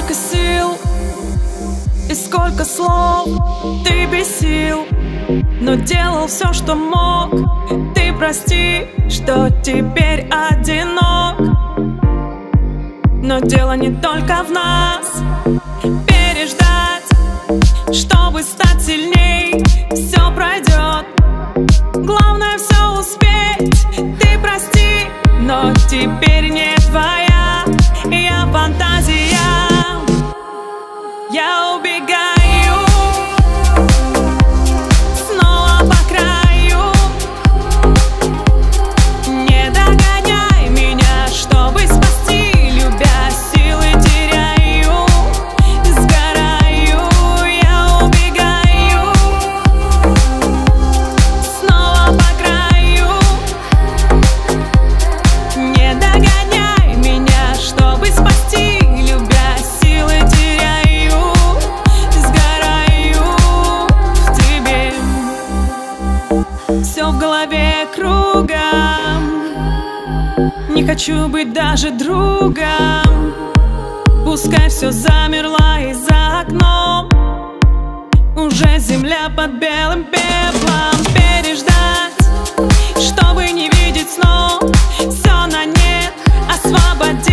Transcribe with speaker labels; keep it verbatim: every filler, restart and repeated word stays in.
Speaker 1: Сколько сил и сколько слов ты бесил, но делал все, что мог. Ты прости, что теперь одинок, но дело не только в нас. Переждать, чтобы стать сильней, все пройдет. Главное все успеть. Ты прости, но теперь не твоя я фантазия. Я убегаю снова по краю. Не догоняй меня, чтобы спасти. Любя, силы теряю, сгораю. Я убегаю снова по краю. Не догоняй меня, чтобы спасти. Любя, силы теряю, сгораю в тебе. Все в голове кругом, не хочу быть даже другом. Пускай все замерло и за окном уже земля под белым пеплом. Переждать, чтобы не видеть снов, все на нет, освободить.